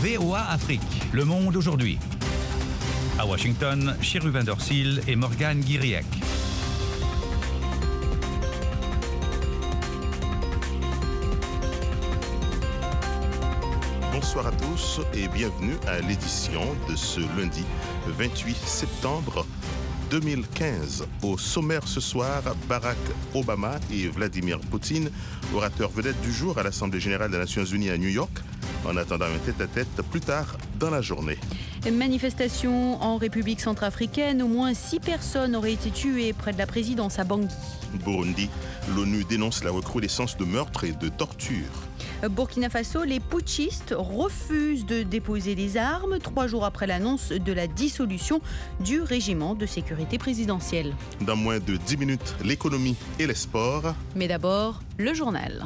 VOA Afrique, le monde aujourd'hui. À Washington, Cherubin Dorsil et Morgane Guiriec. Bonsoir à tous et bienvenue à l'édition de ce lundi 28 septembre 2015. Au sommaire ce soir, Barack Obama et Vladimir Poutine, orateurs vedettes du jour à l'Assemblée générale des Nations unies à New York, en attendant un tête-à-tête plus tard dans la journée. Manifestation en République centrafricaine, au moins 6 personnes auraient été tuées près de la présidence à Bangui. Burundi, l'ONU dénonce la recrudescence de meurtres et de tortures. Burkina Faso, les putschistes refusent de déposer les armes 3 jours après l'annonce de la dissolution du régiment de sécurité présidentielle. Dans moins de 10 minutes, l'économie et les sports. Mais d'abord, le journal.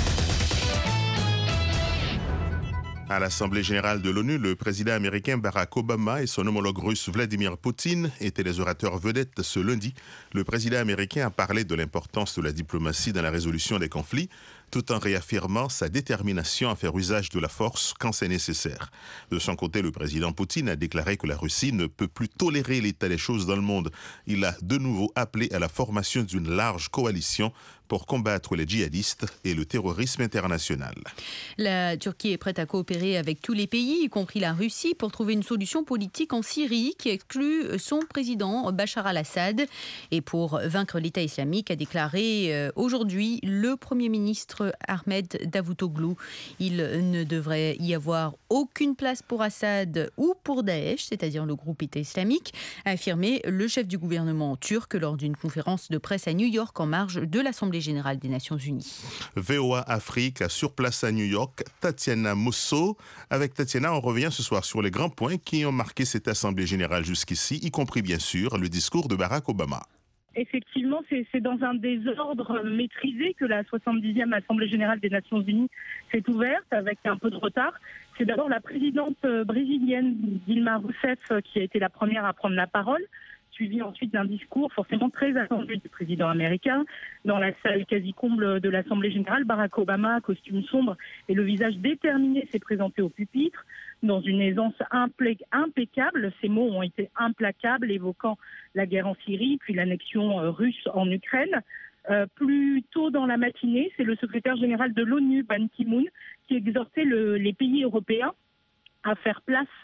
À l'Assemblée générale de l'ONU, le président américain Barack Obama et son homologue russe Vladimir Poutine étaient les orateurs vedettes ce lundi. Le président américain a parlé de l'importance de la diplomatie dans la résolution des conflits, tout en réaffirmant sa détermination à faire usage de la force quand c'est nécessaire. De son côté, le président Poutine a déclaré que la Russie ne peut plus tolérer l'état des choses dans le monde. Il a de nouveau appelé à la formation d'une large coalition pour combattre les djihadistes et le terrorisme international. La Turquie est prête à coopérer avec tous les pays, y compris la Russie, pour trouver une solution politique en Syrie qui exclut son président Bachar al-Assad. Et pour vaincre l'État islamique, a déclaré aujourd'hui le Premier ministre Ahmed Davutoglu. Il ne devrait y avoir aucune place pour Assad ou pour Daesh, c'est-à-dire le groupe État islamique, a affirmé le chef du gouvernement turc lors d'une conférence de presse à New York en marge de l'Assemblée générale des Nations unies. VOA Afrique, sur place à New York, Tatiana Mousseau. Avec Tatiana, on revient ce soir sur les grands points qui ont marqué cette Assemblée générale jusqu'ici, y compris bien sûr le discours de Barack Obama. Effectivement, c'est dans un désordre maîtrisé que la 70e Assemblée générale des Nations unies s'est ouverte avec un peu de retard. C'est d'abord la présidente brésilienne Dilma Rousseff qui a été la première à prendre la parole, suivi ensuite d'un discours forcément très attendu du président américain. Dans la salle quasi comble de l'Assemblée générale, Barack Obama, costume sombre et le visage déterminé, s'est présenté au pupitre dans une aisance impeccable. Ces mots ont été implacables, évoquant la guerre en Syrie, puis l'annexion russe en Ukraine. Plus tôt dans la matinée, c'est le secrétaire général de l'ONU, Ban Ki-moon, qui exhortait les pays européens à faire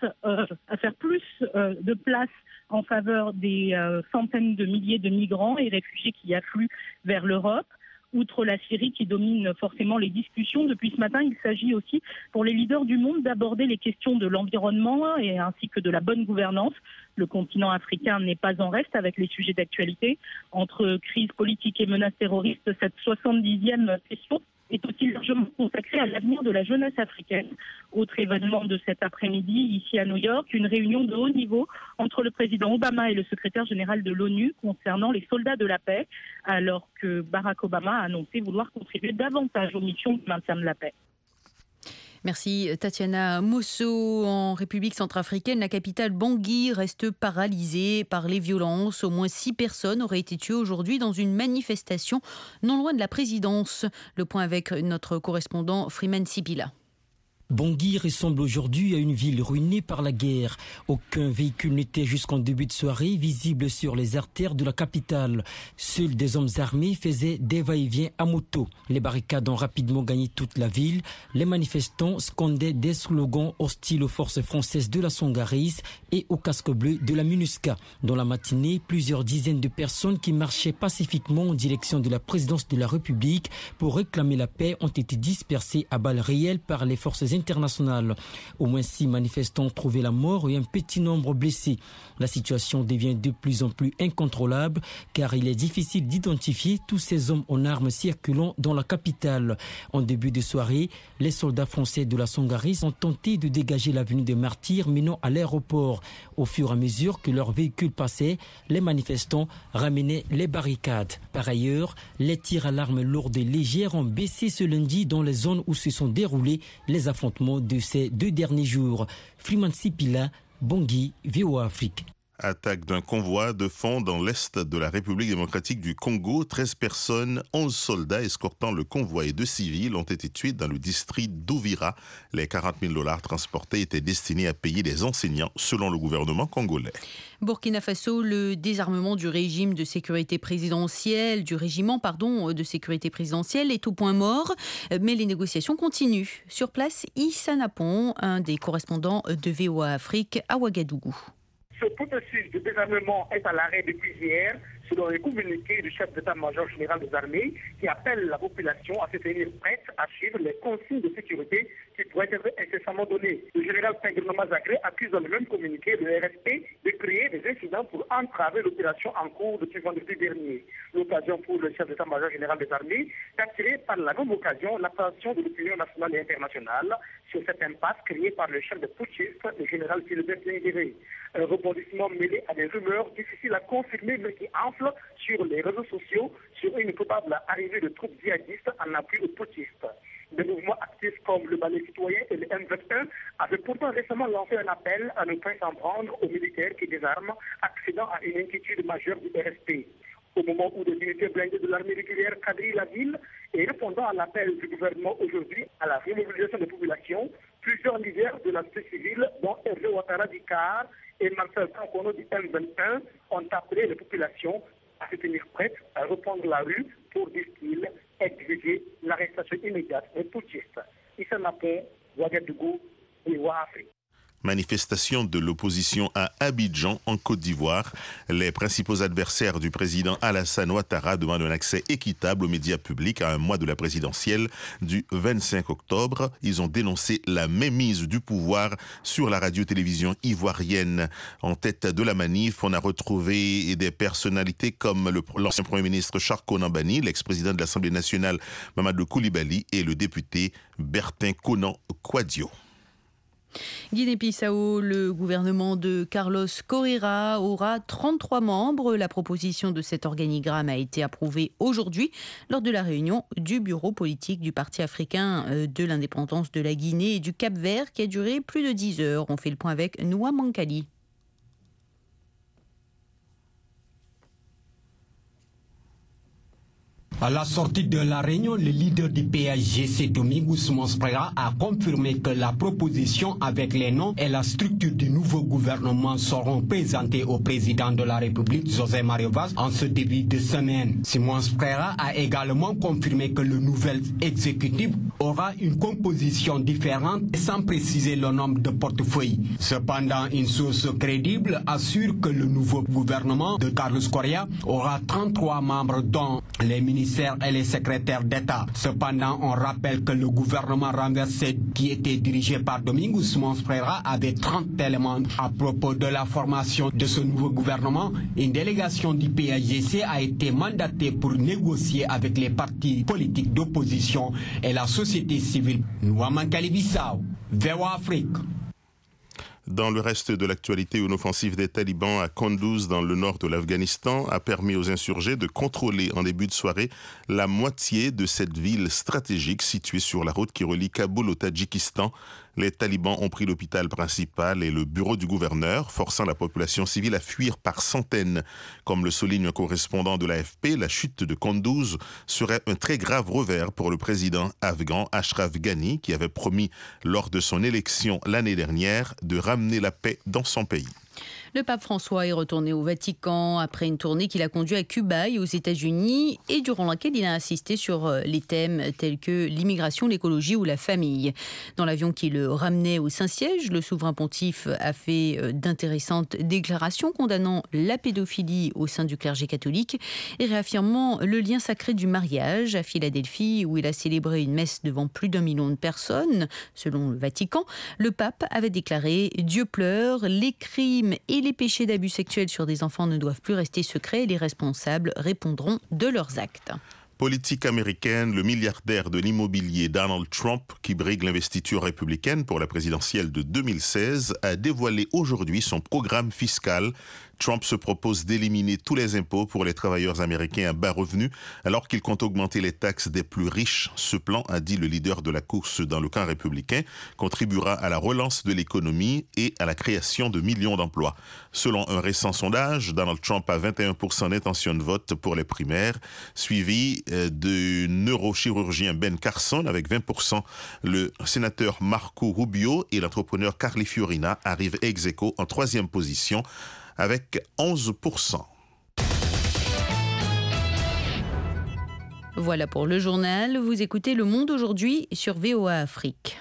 plus de place en faveur des centaines de milliers de migrants et réfugiés qui affluent vers l'Europe. Outre la Syrie qui domine forcément les discussions, depuis ce matin, il s'agit aussi pour les leaders du monde d'aborder les questions de l'environnement ainsi que de la bonne gouvernance. Le continent africain n'est pas en reste avec les sujets d'actualité. Entre crise politique et menaces terroristes, cette 70e session est aussi largement consacrée à l'avenir de la jeunesse africaine. Autre événement de cet après-midi, ici à New York, une réunion de haut niveau entre le président Obama et le secrétaire général de l'ONU concernant les soldats de la paix, alors que Barack Obama a annoncé vouloir contribuer davantage aux missions de maintien de la paix. Merci Tatiana Mousseau. En République centrafricaine, la capitale Bangui reste paralysée par les violences. Au moins 6 personnes auraient été tuées aujourd'hui dans une manifestation non loin de la présidence. Le point avec notre correspondant Freeman Sipila. Bangui ressemble aujourd'hui à une ville ruinée par la guerre. Aucun véhicule n'était jusqu'en début de soirée visible sur les artères de la capitale. Seuls des hommes armés faisaient des va-et-vient à moto. Les barricades ont rapidement gagné toute la ville. Les manifestants scandaient des slogans hostiles aux forces françaises de la Songaris et aux casques bleus de la MINUSCA. Dans la matinée, plusieurs dizaines de personnes qui marchaient pacifiquement en direction de la présidence de la République pour réclamer la paix ont été dispersées à balles réelles par les forces internationales. Au moins 6 manifestants ont trouvé la mort et un petit nombre blessés. La situation devient de plus en plus incontrôlable car il est difficile d'identifier tous ces hommes en armes circulant dans la capitale. En début de soirée, les soldats français de la Songaris ont tenté de dégager l'avenue des Martyrs menant à l'aéroport. Au fur et à mesure que leurs véhicules passaient, les manifestants ramenaient les barricades. Par ailleurs, les tirs à l'arme lourde et légère ont baissé ce lundi dans les zones où se sont déroulés les affrontements de ces 2 derniers jours. Freeman Sipila, Bangui, VOA Afrique. Attaque d'un convoi de fonds dans l'est de la République démocratique du Congo. 13 personnes, 11 soldats escortant le convoi et 2 civils ont été tués dans le district d'Ouvira. Les 40 000 $ transportés étaient destinés à payer les enseignants, selon le gouvernement congolais. Burkina Faso, le désarmement du régiment de sécurité présidentielle est au point mort, mais les négociations continuent. Sur place, Issa Napon, un des correspondants de VOA Afrique à Ouagadougou. Ce processus de désarmement est à l'arrêt depuis hier, selon les communiqués du chef d'état-major général des armées, qui appelle la population à se tenir prête à suivre les consignes de sécurité qui pourraient être incessamment données. Le général Pingirno Mazagré accuse dans le même communiqué le RSP de créer des incidents pour entraver l'opération en cours depuis vendredi dernier. L'occasion pour le chef d'état-major général des armées d'attirer par la même occasion l'attention de l'opinion nationale et internationale sur cette impasse créée par le chef de putschistes, le général Philibert Téngéré. Un rebondissement mêlé à des rumeurs difficiles à confirmer mais qui enflent sur les réseaux sociaux sur une probable arrivée de troupes djihadistes en appui aux putschistes. Des mouvements actifs comme le Balai citoyen et le M21 avaient pourtant récemment lancé un appel à ne pas s'en prendre aux militaires qui désarment, accédant à une inquiétude majeure du RSP. Au moment où des unités blindées de l'armée régulière quadrillent la ville et répondant à l'appel du gouvernement aujourd'hui à la remobilisation des populations, plusieurs leaders de la société civile, dont Hervé Ouattara du CAR et Marcel Kankono du M21, ont appelé les populations à se tenir prêtes à reprendre la rue pour, disent-ils, exiger l'arrestation immédiate des putschistes. Issa Napon, Ouagadougou, VOA Afrique. Manifestation de l'opposition à Abidjan, en Côte d'Ivoire. Les principaux adversaires du président Alassane Ouattara demandent un accès équitable aux médias publics à un mois de la présidentielle du 25 octobre. Ils ont dénoncé la mainmise du pouvoir sur la radio-télévision ivoirienne. En tête de la manif, on a retrouvé des personnalités comme l'ancien Premier ministre Charko Nambani, l'ex-président de l'Assemblée nationale Mamadou Koulibaly et le député Bertin Konan Kouadio. Guinée-Bissau, le gouvernement de Carlos Correa aura 33 membres. La proposition de cet organigramme a été approuvée aujourd'hui lors de la réunion du bureau politique du Parti africain de l'indépendance de la Guinée et du Cap-Vert qui a duré plus de 10 heures. On fait le point avec Noa Mankali. À la sortie de la réunion, le leader du PAGC, Domingos Monsprera, a confirmé que la proposition avec les noms et la structure du nouveau gouvernement seront présentées au président de la République, José Mario Vaz, en ce début de semaine. Simon Sprera a également confirmé que le nouvel exécutif aura une composition différente sans préciser le nombre de portefeuilles. Cependant, une source crédible assure que le nouveau gouvernement de Carlos Correa aura 33 membres dont les ministres et les secrétaires d'État. Cependant, on rappelle que le gouvernement renversé qui était dirigé par Domingos Monsprera avait 30 éléments. À propos de la formation de ce nouveau gouvernement, une délégation du PAGC a été mandatée pour négocier avec les partis politiques d'opposition et la société civile. Nouaman Kalibissau, VOA Afrique. Dans le reste de l'actualité, une offensive des talibans à Kunduz, dans le nord de l'Afghanistan, a permis aux insurgés de contrôler en début de soirée la moitié de cette ville stratégique située sur la route qui relie Kaboul au Tadjikistan. Les talibans ont pris l'hôpital principal et le bureau du gouverneur, forçant la population civile à fuir par centaines. Comme le souligne un correspondant de l'AFP, la chute de Kunduz serait un très grave revers pour le président afghan Ashraf Ghani, qui avait promis lors de son élection l'année dernière de ramener la paix dans son pays. Le pape François est retourné au Vatican après une tournée qu'il a conduite à Cuba et aux États-Unis et durant laquelle il a insisté sur les thèmes tels que l'immigration, l'écologie ou la famille. Dans l'avion qui le ramenait au Saint-Siège, le souverain pontife a fait d'intéressantes déclarations condamnant la pédophilie au sein du clergé catholique et réaffirmant le lien sacré du mariage à Philadelphie où il a célébré une messe devant plus d'1 million de personnes. Selon le Vatican, le pape avait déclaré « Dieu pleure, les crimes et les péchés d'abus sexuels sur des enfants ne doivent plus rester secrets et les responsables répondront de leurs actes. » Politique américaine, le milliardaire de l'immobilier Donald Trump, qui brigue l'investiture républicaine pour la présidentielle de 2016, a dévoilé aujourd'hui son programme fiscal Trump se propose d'éliminer tous les impôts pour les travailleurs américains à bas revenus, alors qu'il compte augmenter les taxes des plus riches. Ce plan, a dit le leader de la course dans le camp républicain, contribuera à la relance de l'économie et à la création de millions d'emplois. Selon un récent sondage, Donald Trump a 21% d'intention de vote pour les primaires, suivi du neurochirurgien Ben Carson avec 20%. Le sénateur Marco Rubio et l'entrepreneur Carly Fiorina arrivent ex aequo en troisième position avec 11%. Voilà pour le journal. Vous écoutez Le Monde aujourd'hui sur VOA Afrique.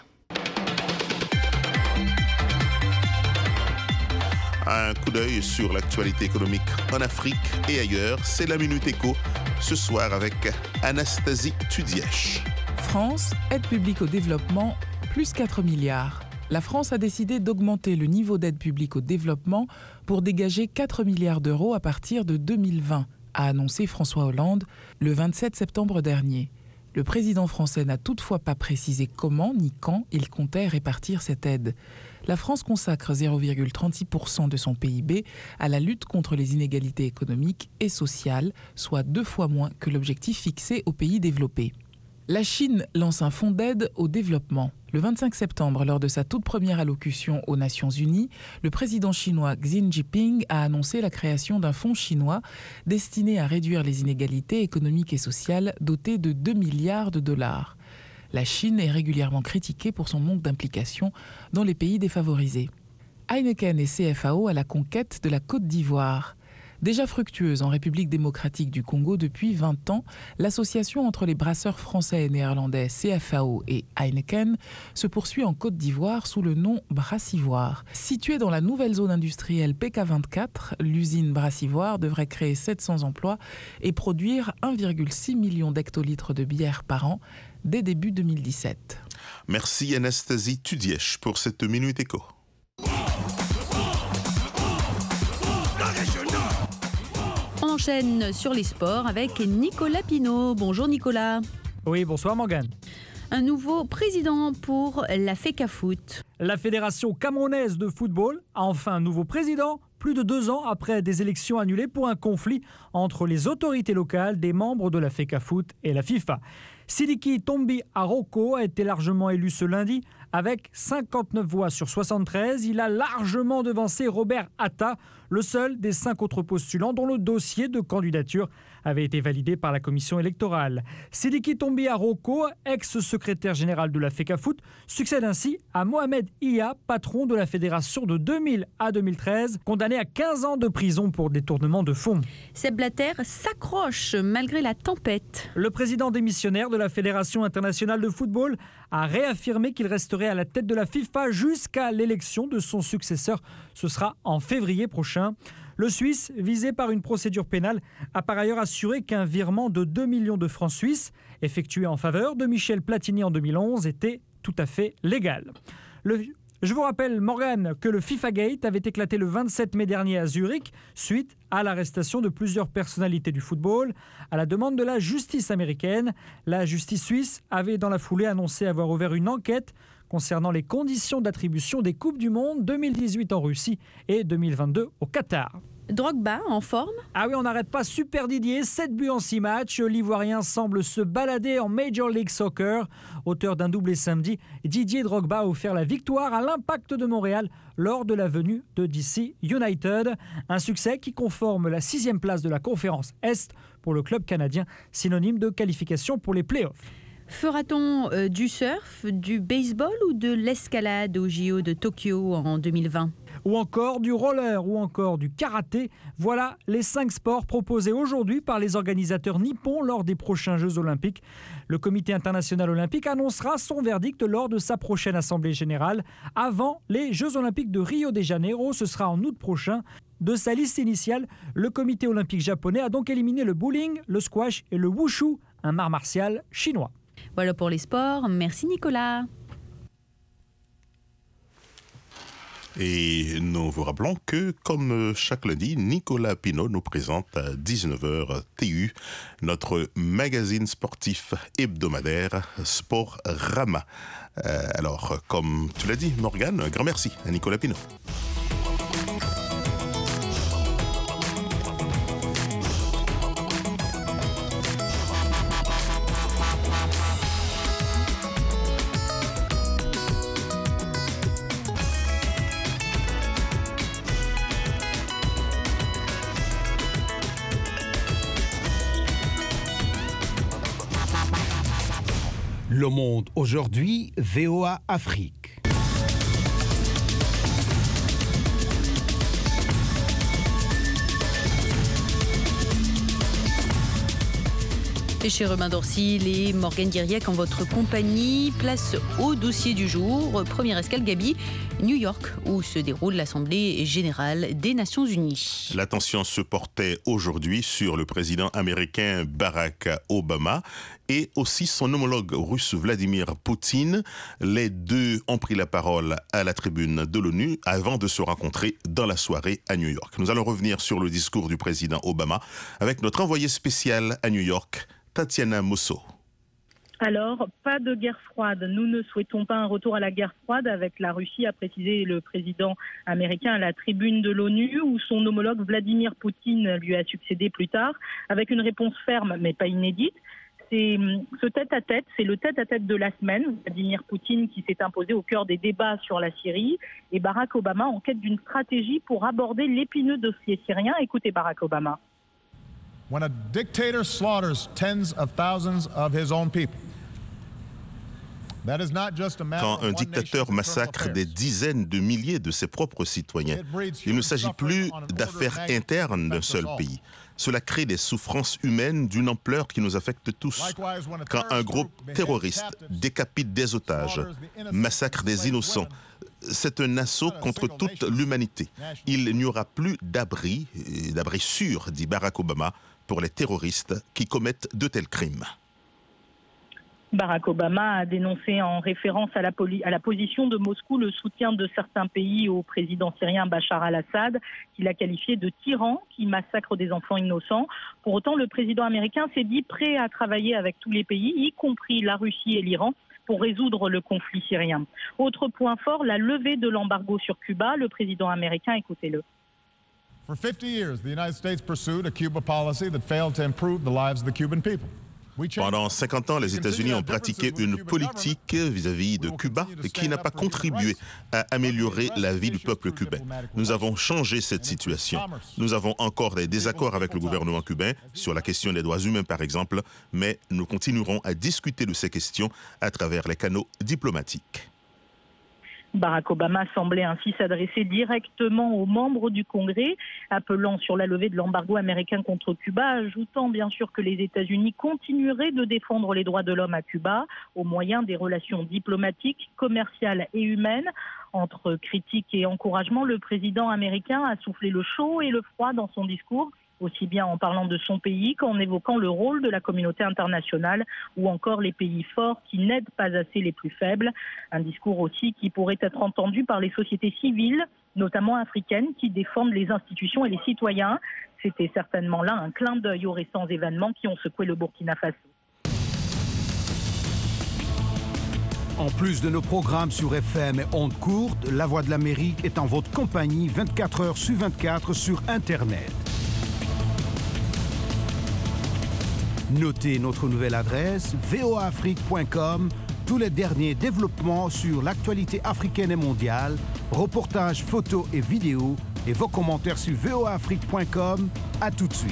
Un coup d'œil sur l'actualité économique en Afrique et ailleurs. C'est la Minute Éco ce soir avec Anastasie Tudièche. France, aide publique au développement, plus 4 milliards. La France a décidé d'augmenter le niveau d'aide publique au développement pour dégager 4 milliards d'euros à partir de 2020, a annoncé François Hollande le 27 septembre dernier. Le président français n'a toutefois pas précisé comment ni quand il comptait répartir cette aide. La France consacre 0,36% de son PIB à la lutte contre les inégalités économiques et sociales, soit 2 fois moins que l'objectif fixé aux pays développés. La Chine lance un fonds d'aide au développement. Le 25 septembre, lors de sa toute première allocution aux Nations Unies, le président chinois Xi Jinping a annoncé la création d'un fonds chinois destiné à réduire les inégalités économiques et sociales doté de 2 milliards de dollars. La Chine est régulièrement critiquée pour son manque d'implication dans les pays défavorisés. Heineken et CFAO à la conquête de la Côte d'Ivoire. Déjà fructueuse en République démocratique du Congo depuis 20 ans, l'association entre les brasseurs français et néerlandais CFAO et Heineken se poursuit en Côte d'Ivoire sous le nom Brassivoire. Située dans la nouvelle zone industrielle PK24, l'usine Brassivoire devrait créer 700 emplois et produire 1,6 million d'hectolitres de bière par an dès début 2017. Merci Anastasie Tudièche pour cette Minute Éco. On enchaîne sur les sports avec Nicolas Pinault. Bonjour Nicolas. Oui, bonsoir Morgane. Un nouveau président pour la FECAFOOT. La Fédération camerounaise de football a enfin un nouveau président, plus de 2 ans après des élections annulées pour un conflit entre les autorités locales des membres de la FECAFOOT et la FIFA. Sidiki Tombi Aroko a été largement élu ce lundi. Avec 59 voix sur 73, il a largement devancé Robert Atta, le seul des 5 autres postulants dont le dossier de candidature avait été validé par la commission électorale. Sidiki Tombi Aroko, ex-secrétaire général de la FECAFOOT, succède ainsi à Mohamed Iya, patron de la fédération de 2000 à 2013, condamné à 15 ans de prison pour détournement de fonds. Sepp Blatter s'accroche malgré la tempête. Le président démissionnaire de la Fédération internationale de football a réaffirmé qu'il resterait à la tête de la FIFA jusqu'à l'élection de son successeur. Ce sera en février prochain. Le Suisse, visé par une procédure pénale, a par ailleurs assuré qu'un virement de 2 millions de francs suisses, effectué en faveur de Michel Platini en 2011, était tout à fait légal. Je vous rappelle, Morgane, que le FIFA Gate avait éclaté le 27 mai dernier à Zurich, suite à l'arrestation de plusieurs personnalités du football, à la demande de la justice américaine. La justice suisse avait dans la foulée annoncé avoir ouvert une enquête concernant les conditions d'attribution des Coupes du Monde 2018 en Russie et 2022 au Qatar. Drogba en forme ? Ah oui, on n'arrête pas, Super Didier, 7 buts en 6 matchs. L'Ivoirien semble se balader en Major League Soccer. Auteur d'un doublé samedi, Didier Drogba a offert la victoire à l'Impact de Montréal lors de la venue de DC United. Un succès qui conforme la 6e place de la conférence Est pour le club canadien, synonyme de qualification pour les playoffs. Fera-t-on du surf, du baseball ou de l'escalade au JO de Tokyo en 2020 ? Ou encore du roller, ou encore du karaté. Voilà les 5 sports proposés aujourd'hui par les organisateurs nippons lors des prochains Jeux Olympiques. Le Comité international olympique annoncera son verdict lors de sa prochaine Assemblée générale. Avant les Jeux Olympiques de Rio de Janeiro, ce sera en août prochain. De sa liste initiale, le Comité olympique japonais a donc éliminé le bowling, le squash et le wushu, un art martial chinois. Voilà pour les sports. Merci Nicolas. Et nous vous rappelons que, comme chaque lundi, Nicolas Pinault nous présente à 19h TU notre magazine sportif hebdomadaire Sportrama. Alors, comme tu l'as dit, Morgane, un grand merci à Nicolas Pinault. Le Monde aujourd'hui, VOA Afrique. Et chez Robin Dorsil et Morgane Guiriec en votre compagnie, place au dossier du jour. Première escale, Gabi, New York, où se déroule l'Assemblée générale des Nations Unies. L'attention se portait aujourd'hui sur le président américain Barack Obama et aussi son homologue russe Vladimir Poutine. Les deux ont pris la parole à la tribune de l'ONU avant de se rencontrer dans la soirée à New York. Nous allons revenir sur le discours du président Obama avec notre envoyé spécial à New York, Tatiana Mosso. Alors, pas de guerre froide. Nous ne souhaitons pas un retour à la guerre froide avec la Russie, a précisé le président américain à la tribune de l'ONU, où son homologue Vladimir Poutine lui a succédé plus tard, avec une réponse ferme mais pas inédite. C'est ce tête-à-tête, c'est le tête-à-tête de la semaine. Vladimir Poutine qui s'est imposé au cœur des débats sur la Syrie et Barack Obama en quête d'une stratégie pour aborder l'épineux dossier syrien. Écoutez Barack Obama. When a dictator slaughters tens of thousands of his own people, that is not just a matter Quand un dictateur massacre des dizaines de milliers de ses propres citoyens, il ne s'agit plus d'affaires internes d'un seul pays. Cela crée des souffrances humaines d'une ampleur qui nous affecte tous. Quand un groupe terroriste décapite des otages, massacre des innocents, c'est un assaut contre toute l'humanité. Il n'y aura plus d'abri sûr, dit Barack Obama, pour les terroristes qui commettent de tels crimes. Barack Obama a dénoncé en référence à la position de Moscou le soutien de certains pays au président syrien Bachar al-Assad, qu'il a qualifié de tyran qui massacre des enfants innocents. Pour autant, le président américain s'est dit prêt à travailler avec tous les pays, y compris la Russie et l'Iran, pour résoudre le conflit syrien. Autre point fort, la levée de l'embargo sur Cuba. Le président américain, écoutez-le. For 50 years, the United States pursued a Cuba policy that failed to improve the lives of the Cuban people. Pendant 50 ans, les États-Unis ont pratiqué une politique vis-à-vis de Cuba qui n'a pas contribué à améliorer la vie du peuple cubain. Nous avons changé cette situation. Nous avons encore des désaccords avec le gouvernement cubain sur la question des droits humains, par exemple, mais nous continuerons à discuter de ces questions à travers les canaux diplomatiques. Barack Obama semblait ainsi s'adresser directement aux membres du Congrès, appelant sur la levée de l'embargo américain contre Cuba, ajoutant bien sûr que les États-Unis continueraient de défendre les droits de l'homme à Cuba au moyen des relations diplomatiques, commerciales et humaines. Entre critiques et encouragements, le président américain a soufflé le chaud et le froid dans son discours, aussi bien en parlant de son pays qu'en évoquant le rôle de la communauté internationale ou encore les pays forts qui n'aident pas assez les plus faibles. Un discours aussi qui pourrait être entendu par les sociétés civiles, notamment africaines, qui défendent les institutions et les citoyens. C'était certainement là un clin d'œil aux récents événements qui ont secoué le Burkina Faso. En plus de nos programmes sur FM et ondes courtes, La Voix de l'Amérique est en votre compagnie 24 heures sur 24 sur Internet. Notez notre nouvelle adresse voaafrique.com. Tous les derniers développements sur l'actualité africaine et mondiale, reportages, photos et vidéos et vos commentaires sur voaafrique.com. À tout de suite.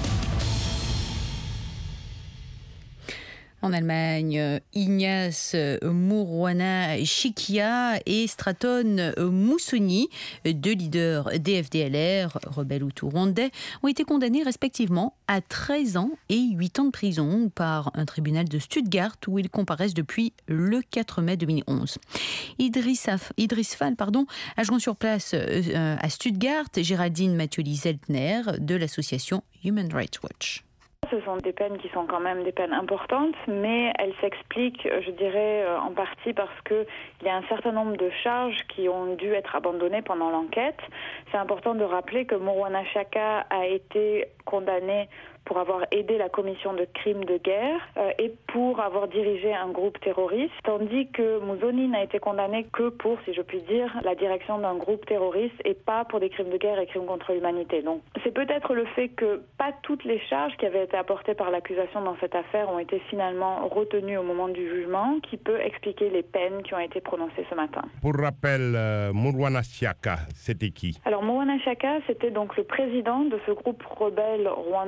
En Allemagne, Ignace Mourouana Chikia et Straton Moussoni, deux leaders des FDLR, rebelles hutus rwandais, ont été condamnés respectivement à 13 ans et 8 ans de prison par un tribunal de Stuttgart où ils comparaissent depuis le 4 mai 2011. Idriss Fall a joint sur place à Stuttgart Géraldine Mathioli-Zeltner de l'association Human Rights Watch. Ce sont des peines qui sont quand même des peines importantes, mais elles s'expliquent, je dirais, en partie parce qu'il y a un certain nombre de charges qui ont dû être abandonnées pendant l'enquête. C'est important de rappeler que Mourouana Chaka a été condamné pour avoir aidé la commission de crimes de guerre et pour avoir dirigé un groupe terroriste, tandis que Mousoni n'a été condamné que pour, si je puis dire, la direction d'un groupe terroriste et pas pour des crimes de guerre et crimes contre l'humanité. Donc c'est peut-être le fait que pas toutes les charges qui avaient été apportées par l'accusation dans cette affaire ont été finalement retenues au moment du jugement qui peut expliquer les peines qui ont été prononcées ce matin. Pour rappel, Mourouana Chaka, c'était qui? Alors Mourouana Chaka, c'était donc le président de ce groupe rebelle rwandais qui est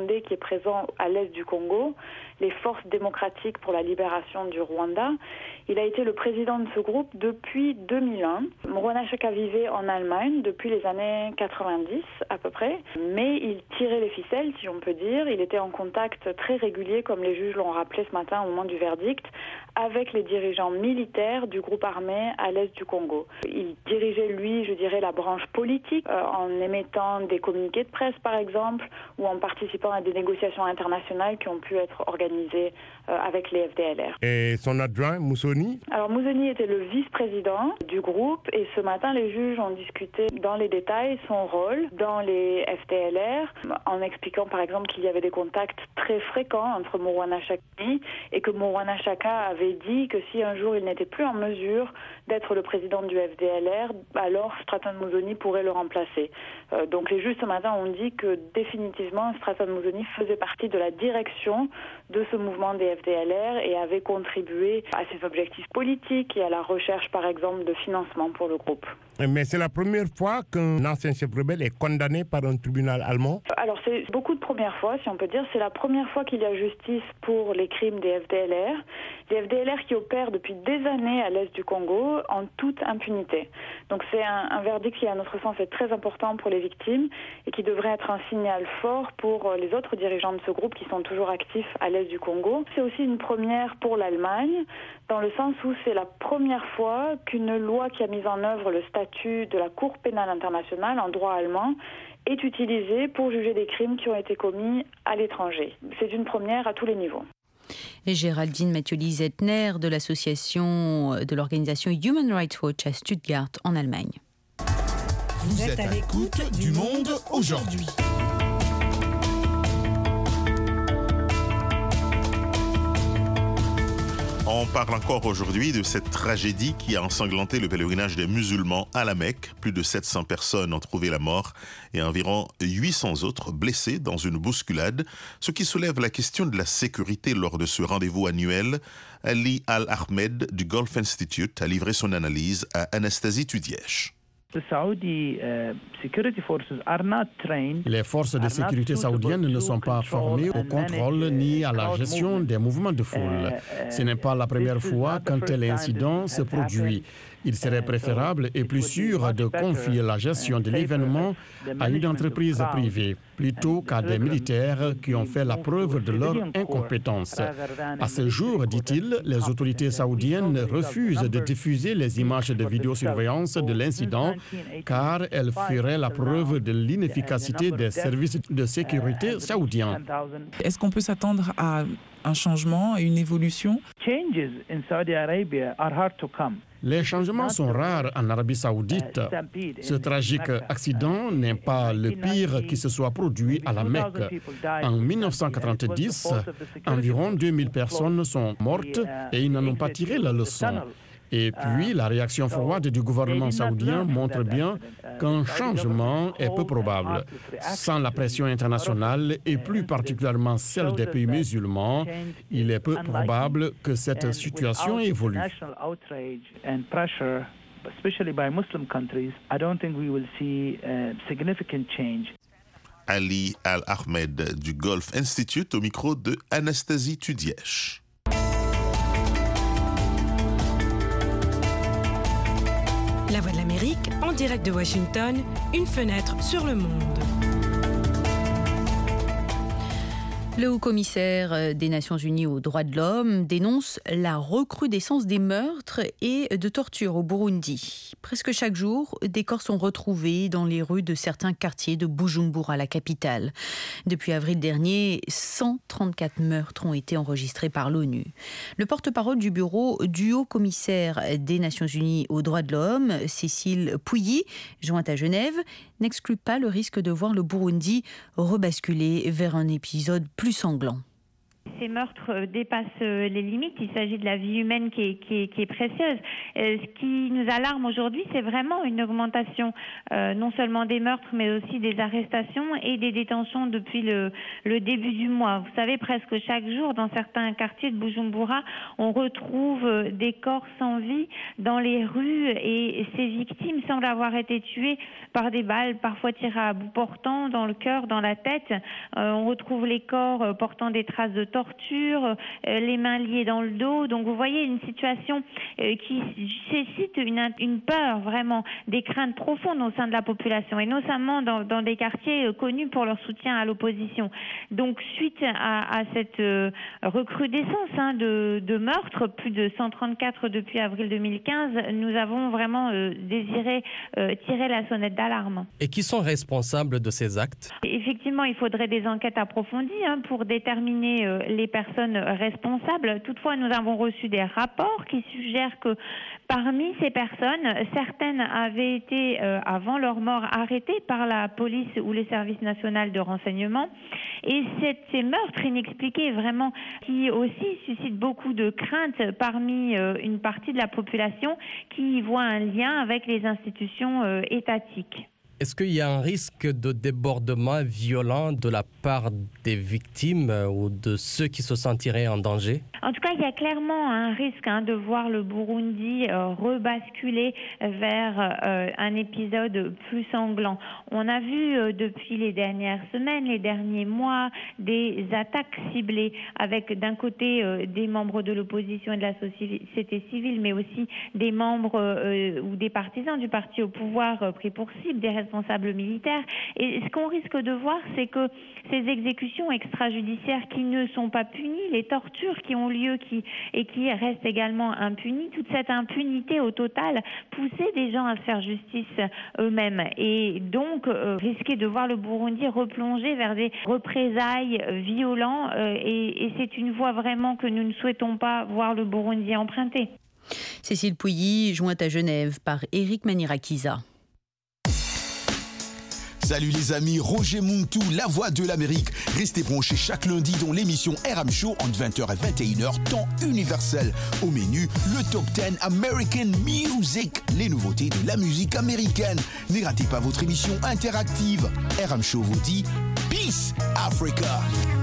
présent à l'est du Congo, les Forces démocratiques pour la libération du Rwanda. Il a été le président de ce groupe depuis 2001. Morwana Chaka vivait en Allemagne depuis les années 90 à peu près, mais il tirait les ficelles, si on peut dire. Il était en contact très régulier, comme les juges l'ont rappelé ce matin au moment du verdict, avec les dirigeants militaires du groupe armé à l'est du Congo. Il dirigeait, lui, je dirais, la branche politique en émettant des communiqués de presse, par exemple, ou en participant à des négociations internationales qui ont pu être organisées avec les FDLR. Et son adjoint, Musoni? Alors Musoni était le vice-président du groupe et ce matin, les juges ont discuté dans les détails son rôle dans les FDLR en expliquant, par exemple, qu'il y avait des contacts très fréquents entre Morwana Chaka et que Morwana Chaka avait dit que si un jour il n'était plus en mesure d'être le président du FDLR, alors Straton Musoni pourrait le remplacer. Donc les juges ce matin ont dit que définitivement Straton Musoni faisait partie de la direction de ce mouvement des FDLR et avait contribué à ses objectifs politiques et à la recherche par exemple de financement pour le groupe. Mais c'est la première fois qu'un ancien chef rebelle est condamné par un tribunal allemand? Alors c'est beaucoup de premières fois, si on peut dire. C'est la première fois qu'il y a justice pour les crimes des FDLR. Les FDLR qui opèrent depuis des années à l'est du Congo en toute impunité. Donc c'est un verdict qui, à notre sens, est très important pour les victimes et qui devrait être un signal fort pour les autres dirigeants de ce groupe qui sont toujours actifs à l'est du Congo. C'est aussi une première pour l'Allemagne, dans le sens où c'est la première fois qu'une loi qui a mis en œuvre le statut de la Cour pénale internationale en droit allemand est utilisée pour juger des crimes qui ont été commis à l'étranger. C'est une première à tous les niveaux. Et Géraldine Mathioli-Zettner de l'association de l'organisation Human Rights Watch à Stuttgart en Allemagne. Vous êtes à l'écoute du Monde aujourd'hui. On parle encore aujourd'hui de cette tragédie qui a ensanglanté le pèlerinage des musulmans à la Mecque. Plus de 700 personnes ont trouvé la mort et environ 800 autres blessés dans une bousculade, ce qui soulève la question de la sécurité lors de ce rendez-vous annuel. Ali Al-Ahmed du Gulf Institute a livré son analyse à Anastasie Tudièche. Les forces de sécurité saoudiennes ne sont pas formées au contrôle ni à la gestion des mouvements de foule. Ce n'est pas la première fois qu'un tel incident se produit. Il serait préférable et plus sûr de confier la gestion de l'événement à une entreprise privée, plutôt qu'à des militaires qui ont fait la preuve de leur incompétence. À ce jour, dit-il, les autorités saoudiennes refusent de diffuser les images de vidéosurveillance de l'incident car elles feraient la preuve de l'inefficacité des services de sécurité saoudiens. Est-ce qu'on peut s'attendre à un changement, à une évolution? Les changements sont rares en Arabie Saoudite. Ce tragique accident n'est pas le pire qui se soit produit à la Mecque. En 1990, environ 2000 personnes sont mortes et ils n'en ont pas tiré la leçon. Et puis, la réaction froide du gouvernement saoudien montre bien qu'un changement est peu probable. Sans la pression internationale, et plus particulièrement celle des pays musulmans, il est peu probable que cette situation évolue. Ali Al-Ahmed du Gulf Institute au micro de Anastasie Tudièche. La Voix de l'Amérique, en direct de Washington, une fenêtre sur le monde. Le haut-commissaire des Nations Unies aux droits de l'homme dénonce la recrudescence des meurtres et de tortures au Burundi. Presque chaque jour, des corps sont retrouvés dans les rues de certains quartiers de Bujumbura, la capitale. Depuis avril dernier, 134 meurtres ont été enregistrés par l'ONU. Le porte-parole du bureau du haut-commissaire des Nations Unies aux droits de l'homme, Cécile Pouilly, jointe à Genève, n'exclut pas le risque de voir le Burundi rebasculer vers un épisode plus sanglant. ces meurtres dépassent les limites. Il s'agit de la vie humaine qui est précieuse. Ce qui nous alarme aujourd'hui, c'est vraiment une augmentation non seulement des meurtres, mais aussi des arrestations et des détentions depuis le début du mois. Vous savez, presque chaque jour, dans certains quartiers de Bujumbura, on retrouve des corps sans vie dans les rues et ces victimes semblent avoir été tuées par des balles, parfois tirées à bout portant, dans le cœur, dans la tête. On retrouve les corps portant des traces de torture, les mains liées dans le dos. Donc vous voyez une situation qui suscite une peur vraiment, des craintes profondes au sein de la population et notamment dans des quartiers connus pour leur soutien à l'opposition. Donc suite à cette recrudescence de meurtres, plus de 134 depuis avril 2015, nous avons vraiment désiré tirer la sonnette d'alarme. Et qui sont responsables de ces actes? Effectivement, il faudrait des enquêtes approfondies pour déterminer les personnes responsables. Toutefois, nous avons reçu des rapports qui suggèrent que parmi ces personnes, certaines avaient été, avant leur mort, arrêtées par la police ou le service national de renseignement. Et ces meurtres inexpliqués, vraiment, qui aussi suscitent beaucoup de craintes parmi une partie de la population qui y voit un lien avec les institutions étatiques. Est-ce qu'il y a un risque de débordement violent de la part des victimes ou de ceux qui se sentiraient en danger? En tout cas, il y a clairement un risque de voir le Burundi rebasculer vers un épisode plus sanglant. On a vu depuis les dernières semaines, les derniers mois, des attaques ciblées avec d'un côté des membres de l'opposition et de la société civile, mais aussi des membres ou des partisans du parti au pouvoir pris pour cible, des responsables militaires. Et ce qu'on risque de voir, c'est que ces exécutions extrajudiciaires qui ne sont pas punies, les tortures qui ont lieu et qui restent également impunies, toute cette impunité au total poussait des gens à faire justice eux-mêmes. Et donc, risquer de voir le Burundi replonger vers des représailles violents et c'est une voie vraiment que nous ne souhaitons pas voir le Burundi emprunter. Cécile Pouilly, jointe à Genève par Éric Manirakiza. Salut les amis, Roger Muntu, la voix de l'Amérique. Restez branchés chaque lundi dans l'émission RM Show entre 20h et 21h, temps universel. Au menu, le Top 10 American Music, les nouveautés de la musique américaine. Ne ratez pas votre émission interactive. RM Show vous dit Peace Africa.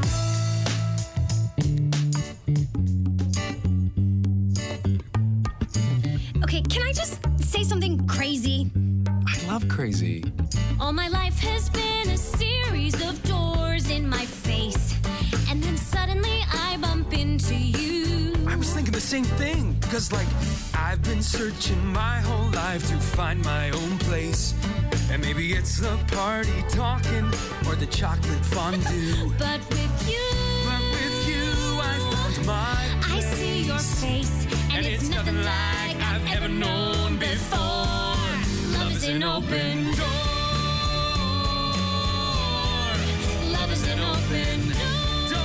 Okay, can I just say something crazy? I love crazy. All my life has been a series of doors in my face. And then suddenly I bump into you. I was thinking the same thing. Because, I've been searching my whole life to find my own place. And maybe it's the party talking or the chocolate fondue. But with you, I found my place. I see your face. And it's nothing like I've ever known before. Love is an open door. Love is an open door.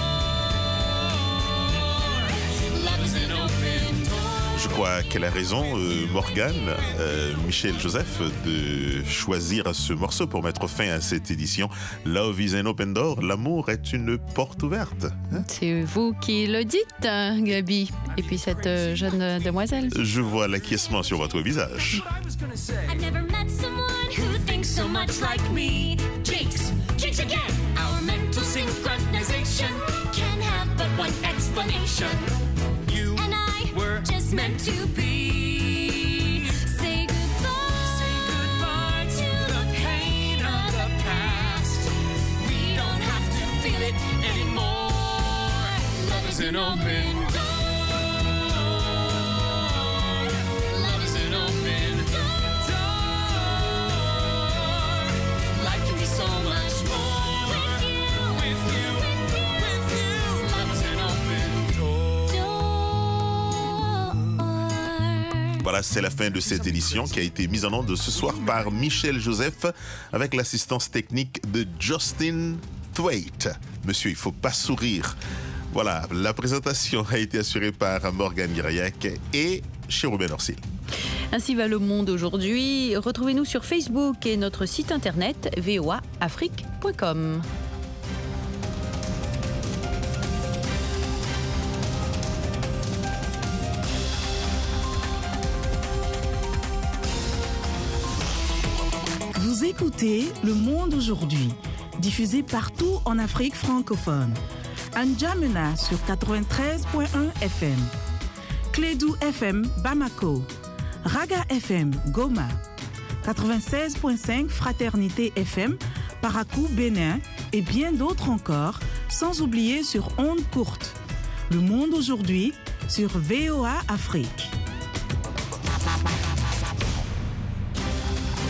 Love is an open door. Je crois qu'elle a raison, Morgane, Michel Joseph, de choisir ce morceau pour mettre fin à cette édition. Love is an open door, l'amour est une porte ouverte. C'est vous qui le dites, Gabi, et puis cette jeune demoiselle. Je vois l'acquiescement sur votre visage. I've never met someone who thinks so much like me. Jinx, jinx again. Our mental synchronization can have but one explanation. You and I were just meant to be. Say goodbye to the pain of the past. We don't have to feel it anymore. Love is an open door. Love is an open door. Life can be so much more with you. Love is an open door. Voilà, c'est la fin de cette édition qui a été mise en onde ce soir par Michel Joseph avec l'assistance technique de Justin Thwaite. Monsieur, il ne faut pas sourire. Voilà, la présentation a été assurée par Morgane Guiriac et Chérubin Orsil. Ainsi va le monde aujourd'hui. Retrouvez-nous sur Facebook et notre site internet voaafrique.com. Vous écoutez Le Monde aujourd'hui, diffusé partout en Afrique francophone. N'Djamena sur 93.1 FM. Clédou FM Bamako. Raga FM Goma. 96.5 Fraternité FM Parakou Bénin et bien d'autres encore, sans oublier sur ondes courtes. Le Monde aujourd'hui sur VOA Afrique.